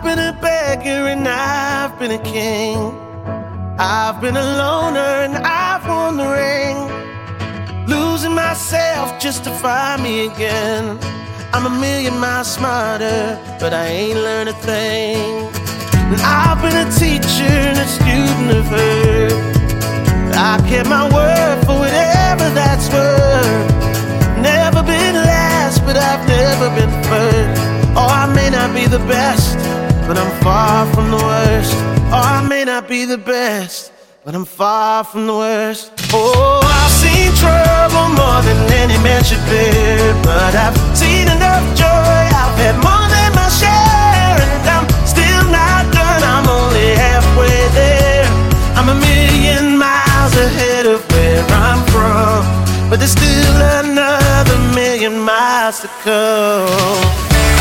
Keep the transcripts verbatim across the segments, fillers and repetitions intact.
I've been a beggar and I've been a king. I've been a loner and I've won the ring. Losing myself just to find me again. I'm a million miles smarter, but I ain't learned a thing. And I've been a teacher and a student of her. I kept my word for whatever that's worth. Never been last, but I've never been first. Oh, I may not be the best, but I'm far from the worst. Oh, I may not be the best, but I'm far from the worst. Oh, I've seen trouble more than any man should bear, but I've seen enough joy, I've had more than my share. And I'm still not done, I'm only halfway there. I'm a million miles ahead of where I'm from, but there's still another million miles to come.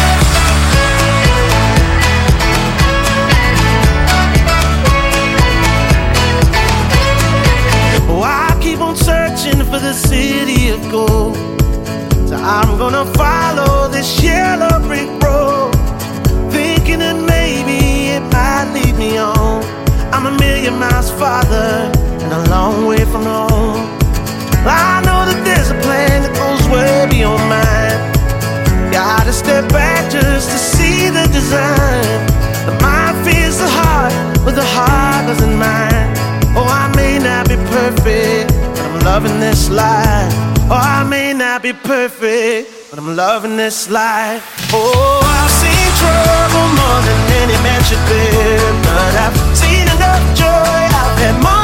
Searching for the city of gold, so I'm gonna follow this yellow brick road, thinking that maybe it might lead me on. I'm a million miles farther and a long way from home. I know that there's a plan that goes way beyond mine. Gotta step back just to see the design. The mind fears the heart, but the heart doesn't mind. Oh, I may not be perfect, but I'm loving this life. Oh, I may not be perfect, but I'm loving this life. Oh, I've seen trouble more than any man should bear, but I've seen enough joy, I've had more